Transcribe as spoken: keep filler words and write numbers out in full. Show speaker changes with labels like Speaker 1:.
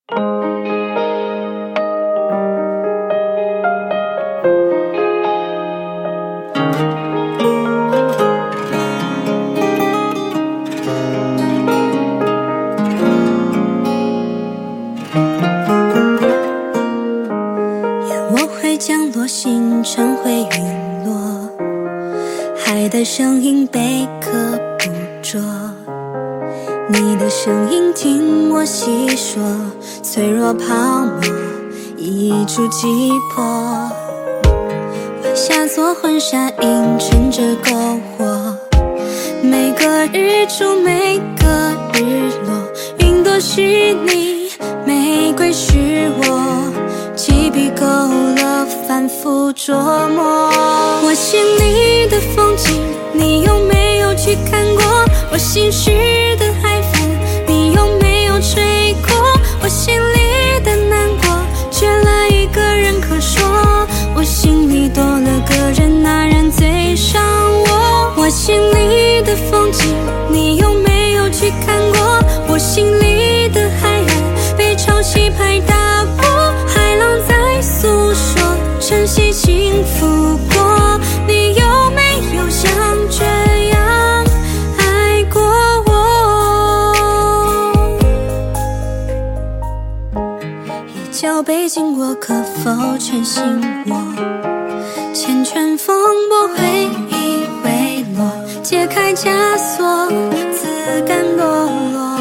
Speaker 1: 降落，星辰会陨落，海的声音被刻捕捉，你的声音听我细说，脆弱泡沫一触即破，晚霞做婚纱映衬着篝火，每个日出每个日落，云朵是你，玫瑰是我，起笔勾勒反复琢磨，我心里的风景你有没有去看过，我心事的海风你有没有吹过，我心里的难过缺了一个人可说，我心里多了个人，那人最伤我，我心里的风景你有没有去看过，我心里的海岸被潮汐拍打破，海浪在诉说晨曦轻拂过，你有没有像这样爱过我，一脚背经过可否全信我，缱绻风波回忆回落，解开枷锁自甘堕落，